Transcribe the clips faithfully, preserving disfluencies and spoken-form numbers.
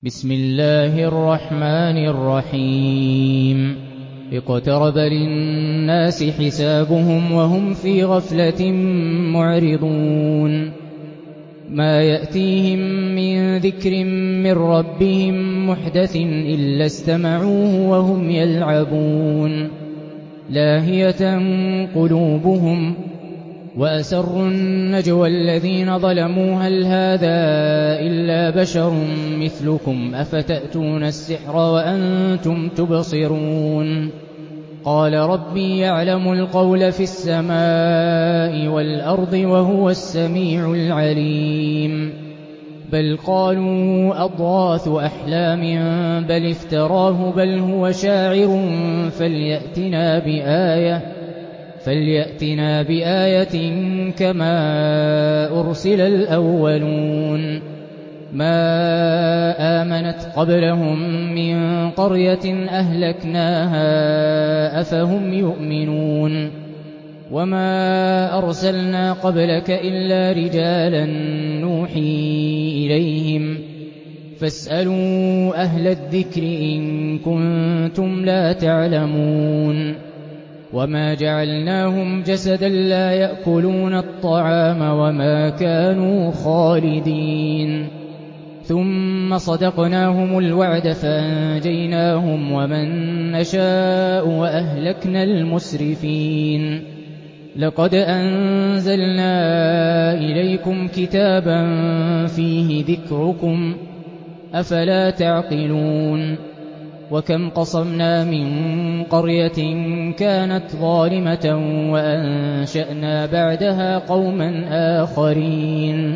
بسم الله الرحمن الرحيم اقترب للناس حسابهم وهم في غفلة معرضون ما يأتيهم من ذكر من ربهم محدث إلا استمعوه وهم يلعبون لاهية قلوبهم وأسروا النجوى الذين ظلموا هل هذا إلا بشر مثلكم أفتأتون السحر وأنتم تبصرون قال ربي يعلم القول في السماء والأرض وهو السميع العليم بل قالوا أضغاث أحلام بل افتراه بل هو شاعر فليأتنا بآية فليأتنا بآية كما أرسل الأولون ما آمنت قبلهم من قرية أهلكناها أفهم يؤمنون وما أرسلنا قبلك إلا رجالا نوحي إليهم فاسألوا أهل الذكر إن كنتم لا تعلمون وما جعلناهم جسدا لا يأكلون الطعام وما كانوا خالدين ثم صدقناهم الوعد فأنجيناهم ومن نشاء وأهلكنا المسرفين لقد أنزلنا إليكم كتابا فيه ذكركم أفلا تعقلون وكم قصمنا من قرية كانت ظالمة وأنشأنا بعدها قوما آخرين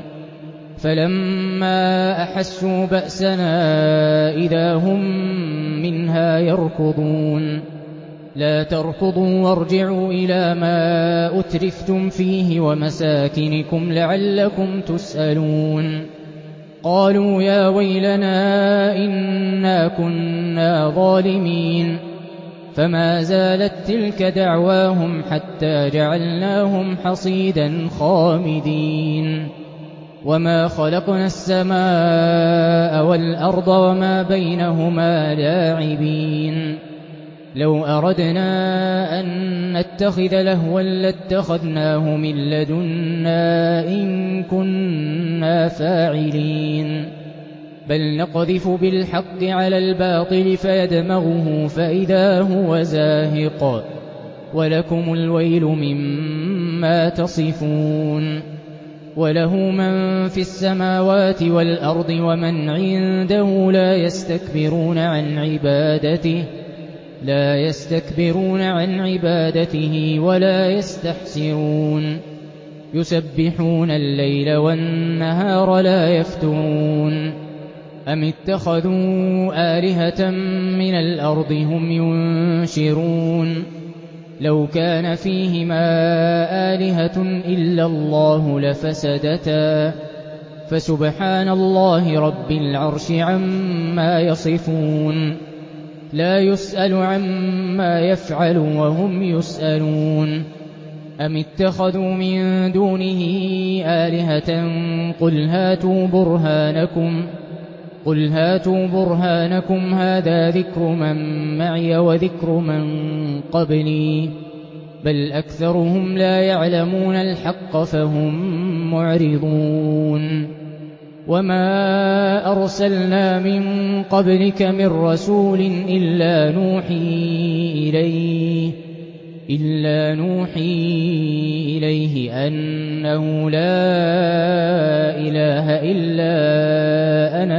فلما أحسوا بأسنا إذا هم منها يركضون لا تركضوا وارجعوا إلى ما أترفتم فيه ومساكنكم لعلكم تسألون قالوا يا ويلنا إنا كنا ظالمين فما زالت تلك دعواهم حتى جعلناهم حصيدا خامدين وما خلقنا السماء والأرض وما بينهما لاعبين لو أردنا أن نتخذ لهوا لاتخذناه من لدنا إن كنا فاعلين بل نقذف بالحق على الباطل فيدمغه فإذا هو زاهق ولكم الويل مما تصفون وله من في السماوات والأرض ومن عنده لا يستكبرون عن عبادته لا يستكبرون عن عبادته ولا يستحسرون يسبحون الليل والنهار لا يفترون أم اتخذوا آلهة من الأرض هم ينشرون لو كان فيهما آلهة إلا الله لفسدتا فسبحان الله رب العرش عما يصفون لا يسأل عما يفعل وهم يسألون أم اتخذوا من دونه آلهة قل هاتوا برهانكم قل هاتوا برهانكم هذا ذكر من معي وذكر من قبلي بل أكثرهم لا يعلمون الحق فهم معرضون وما أرسلنا من قبلك من رسول إلا نوحي إليه إلا نوحي إليه أنه لا إله إلا أنا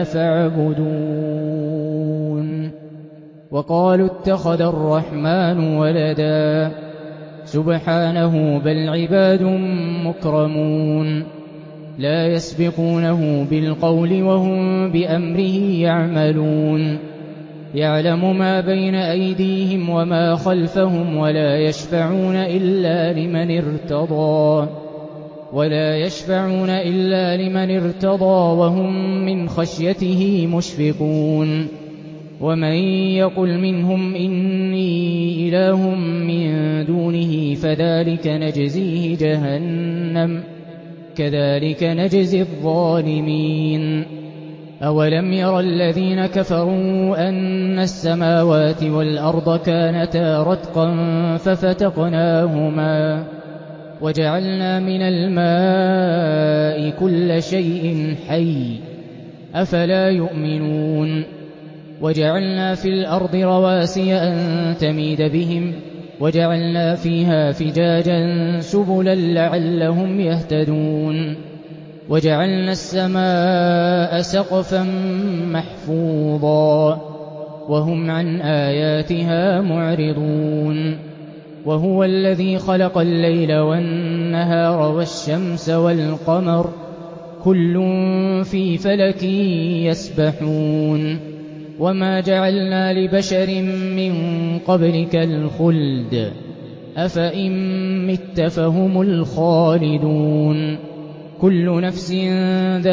فاعبدون وقالوا اتخذ الرحمن ولدا سبحانه بل عباد مكرمون لا يسبقونه بالقول وهم بأمره يعملون يعلم ما بين أيديهم وما خلفهم ولا يشفعون إلا لمن ارتضى ولا يشفعون إلا لمن ارتضى وهم من خشيته مشفقون ومن يقل منهم إني إله من دونه فذلك نجزيه جهنم كذلك نجزي الظالمين أولم ير الذين كفروا أن السماوات والأرض كانتا رتقا ففتقناهما وجعلنا من الماء كل شيء حي أفلا يؤمنون وجعلنا في الأرض رواسي أن تميد بهم وجعلنا فيها فجاجا سبلا لعلهم يهتدون وجعلنا السماء سقفا محفوظا وهم عن آياتها معرضون وهو الذي خلق الليل والنهار والشمس والقمر كل في فلك يسبحون وما جعلنا لبشر من قبلك الخلد أفإن مت فهم الخالدون كل نفس ذائقة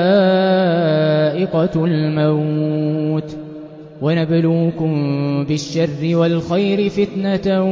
الموت ونبلوكم بالشر والخير فتنة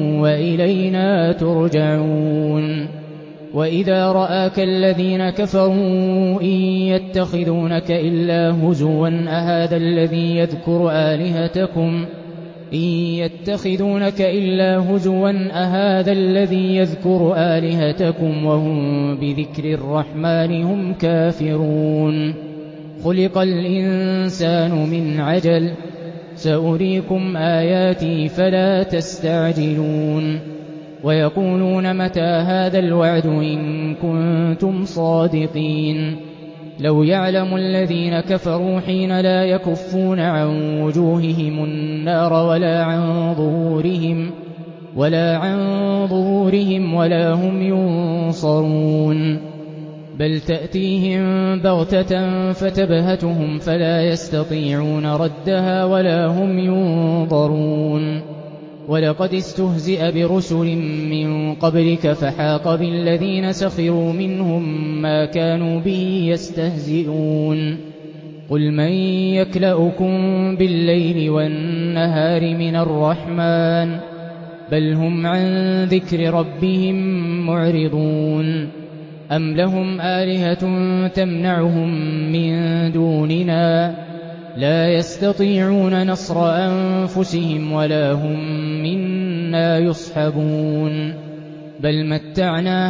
وإلينا ترجعون وإذا رآك الذين كفروا إن يتخذونك إلا هزوا أهذا الذي يذكر آلهتكم إن يتخذونك إلا هزوا أهذا الذي يذكر آلهتكم وهم بذكر الرحمن هم كافرون خلق الإنسان من عجل سأريكم آياتي فلا تستعجلون ويقولون متى هذا الوعد إن كنتم صادقين لو يعلم الذين كفروا حين لا يكفون عن وجوههم النار ولا عن ظهورهم ولا عن ظهورهم ولا هم ينصرون بل تأتيهم بغتة فتبهتهم فلا يستطيعون ردها ولا هم ينظرون ولقد استهزئ برسل من قبلك فحاق بالذين سخروا منهم ما كانوا به يستهزئون قل من يكلؤكم بالليل والنهار من الرحمن بل هم عن ذكر ربهم معرضون أم لهم آلهة تمنعهم من دوننا لا يستطيعون نصر أنفسهم ولا هم منا يصحبون بل متعنا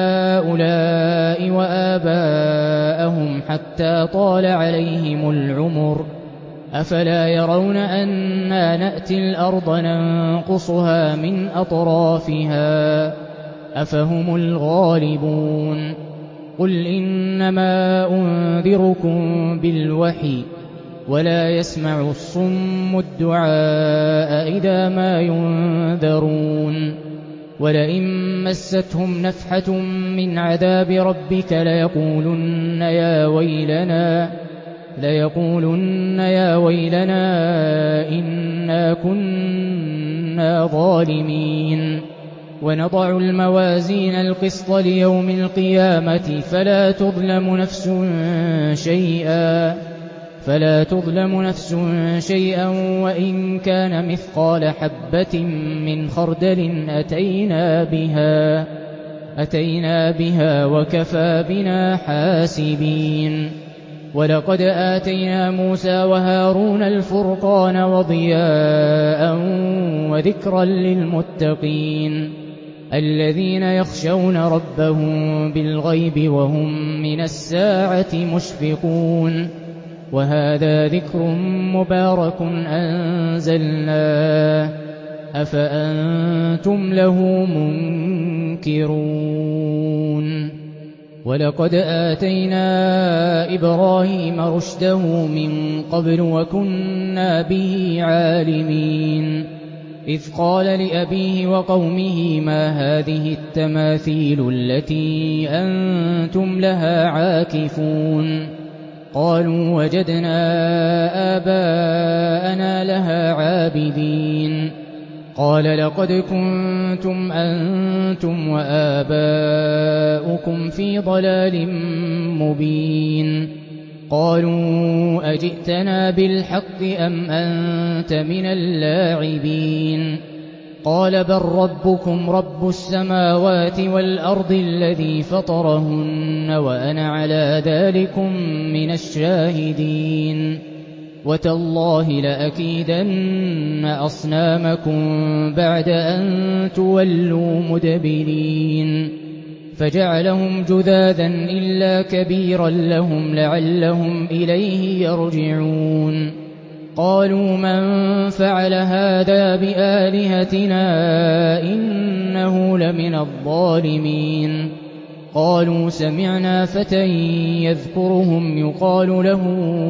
هؤلاء وآباءهم حتى طال عليهم العمر أفلا يرون أنا نأتي الأرض ننقصها من أطرافها أفهم الغالبون قل إنما أنذركم بالوحي ولا يسمع الصم الدعاء إذا ما ينذرون ولئن مستهم نفحة من عذاب ربك ليقولن يا ويلنا ليقولن يا ويلنا إنا كنا ظالمين ونضع الموازين القسط ليوم القيامة فلا تظلم نفس شيئا فلا تظلم نفس شيئا وإن كان مثقال حبة من خردل أتينا بها أتينا بها وكفى بنا حاسبين ولقد آتينا موسى وهارون الفرقان وضياء وذكرا للمتقين الذين يخشون ربهم بالغيب وهم من الساعة مشفقون وهذا ذكر مبارك أنزلناه أفأنتم له منكرون ولقد آتينا إبراهيم رشده من قبل وكنا به عالمين إذ قال لأبيه وقومه ما هذه التماثيل التي أنتم لها عاكفون قالوا وجدنا آباءنا لها عابدين قال لقد كنتم أنتم وآباؤكم في ضلال مبين قالوا أجئتنا بالحق أم أنت من اللاعبين قال بل ربكم رب السماوات والأرض الذي فطرهن وأنا على ذلكم من الشاهدين وتالله لأكيدن أصنامكم بعد أن تولوا مدبرين فجعلهم جذاذا إلا كبيرا لهم لعلهم إليه يرجعون قالوا من فعل هذا بآلهتنا إنه لمن الظالمين قالوا سمعنا فتى يذكرهم يقال له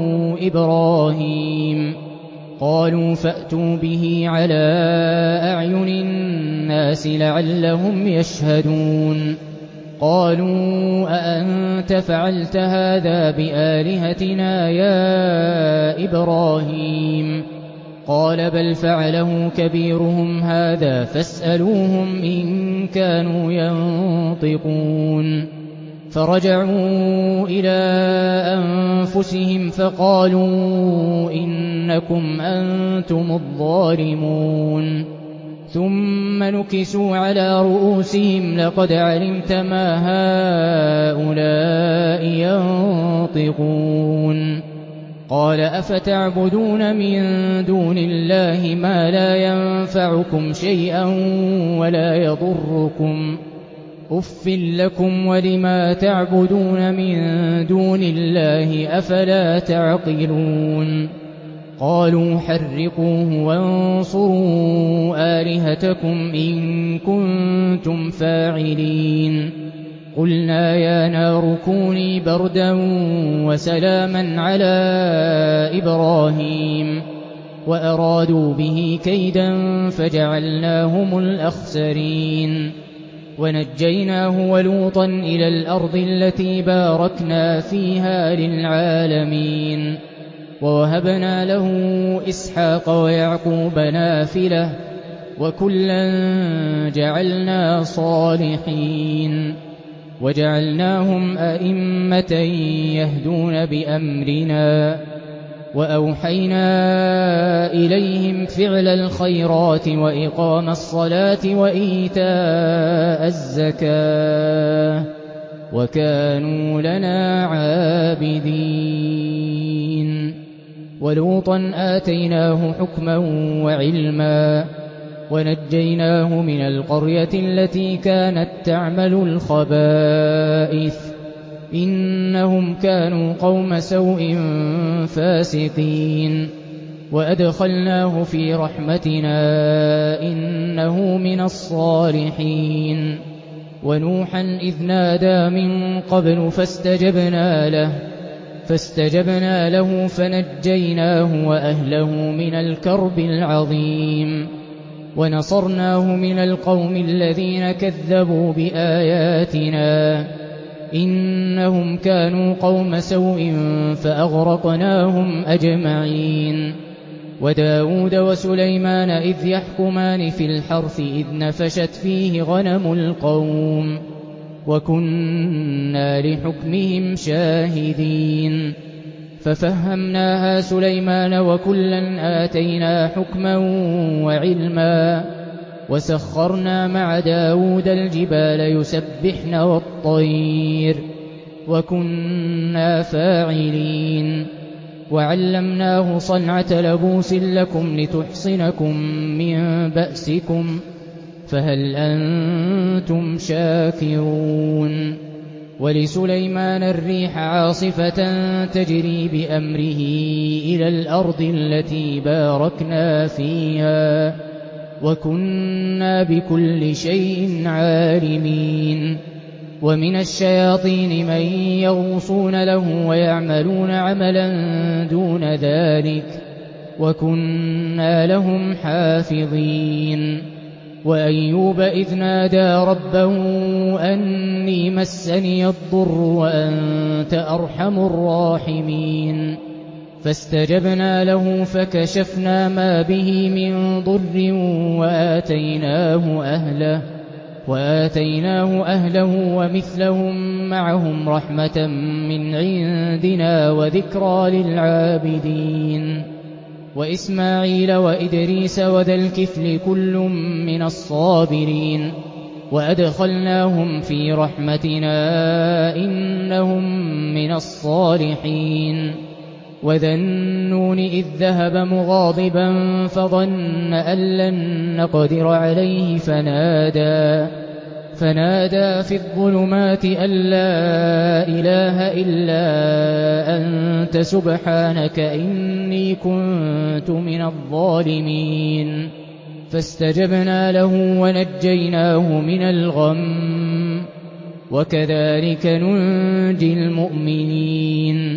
إبراهيم قالوا فأتوا به على أعين الناس لعلهم يشهدون قالوا أأنت فعلت هذا بآلهتنا يا إبراهيم قال بل فعله كبيرهم هذا فاسألوهم إن كانوا ينطقون فرجعوا إلى أنفسهم فقالوا إنكم أنتم الظالمون ثم نكسوا على رؤوسهم لقد علمت ما هؤلاء ينطقون قال أفتعبدون من دون الله ما لا ينفعكم شيئا ولا يضركم أف لكم ولما تعبدون من دون الله أفلا تعقلون قالوا حرقوه وانصروا آلهتكم إن كنتم فاعلين قلنا يا نار كوني بردا وسلاما على إبراهيم وأرادوا به كيدا فجعلناهم الأخسرين ونجيناه ولوطا إلى الأرض التي باركنا فيها للعالمين ووهبنا له إسحاق ويعقوب نافلة وكلا جعلنا صالحين وجعلناهم أئمة يهدون بأمرنا وأوحينا إليهم فعل الخيرات وإقام الصلاة وإيتاء الزكاة وكانوا لنا عابدين ولوطا آتيناه حكما وعلما ونجيناه من القرية التي كانت تعمل الخبائث إنهم كانوا قوم سوء فاسقين وأدخلناه في رحمتنا إنه من الصالحين ونوحا إذ نادى من قبل فاستجبنا له فاستجبنا له فنجيناه وأهله من الكرب العظيم ونصرناه من القوم الذين كذبوا بآياتنا إنهم كانوا قوم سوء فأغرقناهم أجمعين وداود وسليمان إذ يحكمان في الحرث إذ نفشت فيه غنم القوم وكنا لحكمهم شاهدين ففهمناها سليمان وكلا آتينا حكما وعلما وسخرنا مع داود الجبال يسبحن والطير وكنا فاعلين وعلمناه صنعة لبوس لكم لتحصنكم من بأسكم فهل أنتم شاكرون ولسليمان الريح عاصفة تجري بأمره إلى الأرض التي باركنا فيها وكنا بكل شيء عالمين ومن الشياطين من يغوصون له ويعملون عملا دون ذلك وكنا لهم حافظين وأيوب إذ نادى ربه أني مسني الضر وأنت أرحم الراحمين فاستجبنا له فكشفنا ما به من ضر وآتيناه أهله وآتيناه أهله ومثلهم معهم رحمة من عندنا وذكرى للعابدين وإسماعيل وإدريس وذا الكفل كل من الصابرين وأدخلناهم في رحمتنا إنهم من الصالحين وذا النون إذ ذهب مغاضبا فظن أن لن نقدر عليه فنادى فنادى في الظلمات أن لا إله إلا أنت سبحانك إني كنت من الظالمين فاستجبنا له ونجيناه من الغم وكذلك ننجي المؤمنين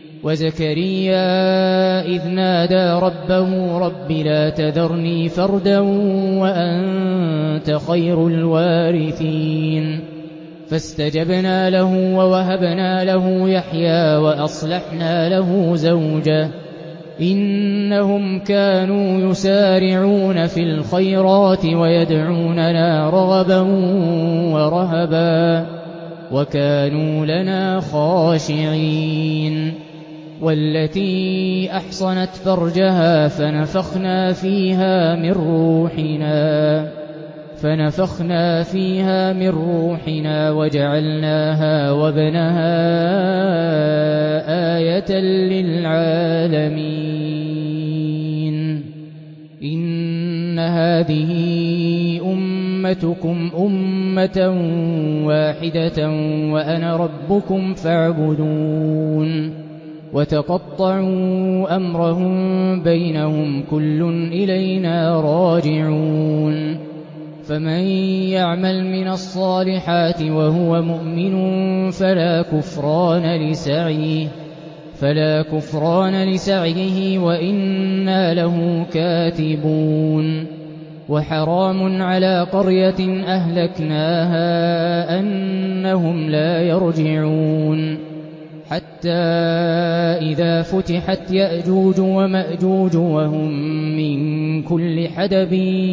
وزكريا إذ نادى ربه رب لا تذرني فردا وأنت خير الوارثين فاستجبنا له ووهبنا له يحيى وأصلحنا له زوجه إنهم كانوا يسارعون في الخيرات ويدعوننا رغبا ورهبا وكانوا لنا خاشعين والتي أحصنت فرجها فنفخنا فيها من روحنا فنفخنا فيها من روحنا وجعلناها وابنها آية للعالمين إن هذه أمتكم أمة واحدة وأنا ربكم فاعبدون وتقطعوا أمرهم بينهم كل إلينا راجعون فمن يعمل من الصالحات وهو مؤمن فلا كفران لسعيه فلا كفران لسعيه وإنا له كاتبون وحرام على قرية أهلكناها أنهم لا يرجعون حتى إذا فتحت يأجوج ومأجوج وهم من كل حدب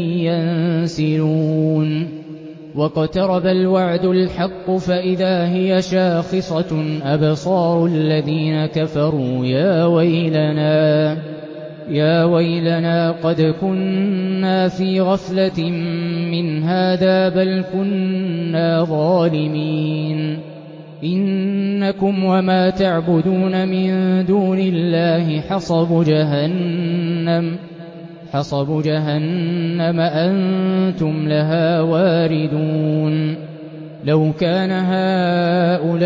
ينسلون واقترب الوعد الحق فإذا هي شاخصة أبصار الذين كفروا يا ويلنا يا ويلنا قد كنا في غفلة من هذا بل كنا ظالمين إنكم وما تعبدون من دون الله حصب جهنم حصب جهنم أنتم لها واردون لو كان هؤلاء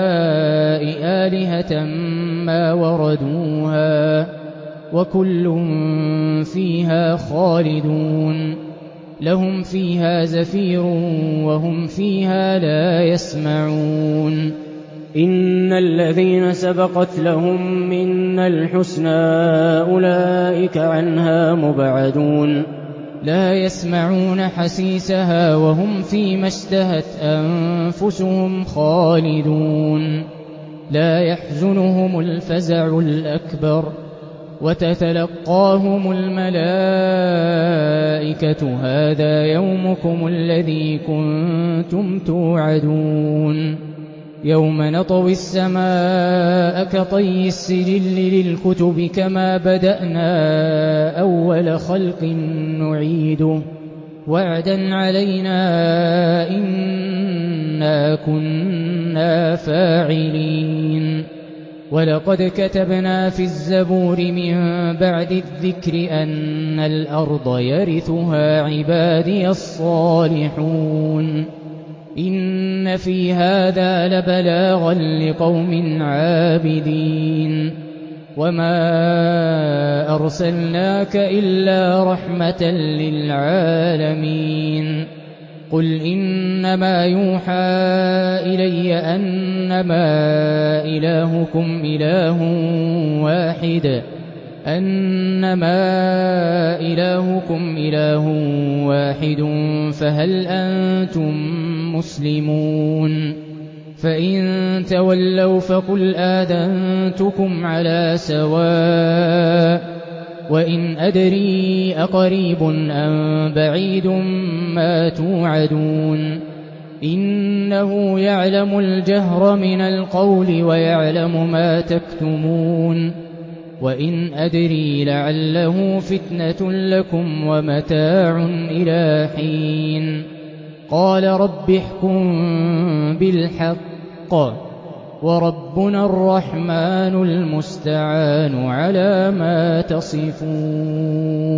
آلهة ما وردوها وكل فيها خالدون لهم فيها زفير وهم فيها لا يسمعون إن الذين سبقت لهم منا الحسنى أولئك عنها مبعدون لا يسمعون حسيسها وهم فيما اشتهت أنفسهم خالدون لا يحزنهم الفزع الأكبر وتتلقاهم الملائكة هذا يومكم الذي كنتم توعدون يوم نطوي السماء كطي السجل للكتب كما بدأنا أول خلق نعيده وعدا علينا إنا كنا فاعلين ولقد كتبنا في الزبور من بعد الذكر أن الأرض يرثها عبادي الصالحون إن في هذا لبلاغا لقوم عابدين وما أرسلناك إلا رحمة للعالمين قل إنما يوحى إلي أنما إلهكم إله واحد أنما إلهكم إله واحد فهل أنتم مسلمون فإن تولوا فقل آذنتكم على سواء وإن أدري أقريب أم بعيد ما توعدون إنه يعلم الجهر من القول ويعلم ما تكتمون وإن أدري لعله فتنة لكم ومتاع إلى حين قال رب احكم بالحق وربنا الرحمن المستعان على ما تصفون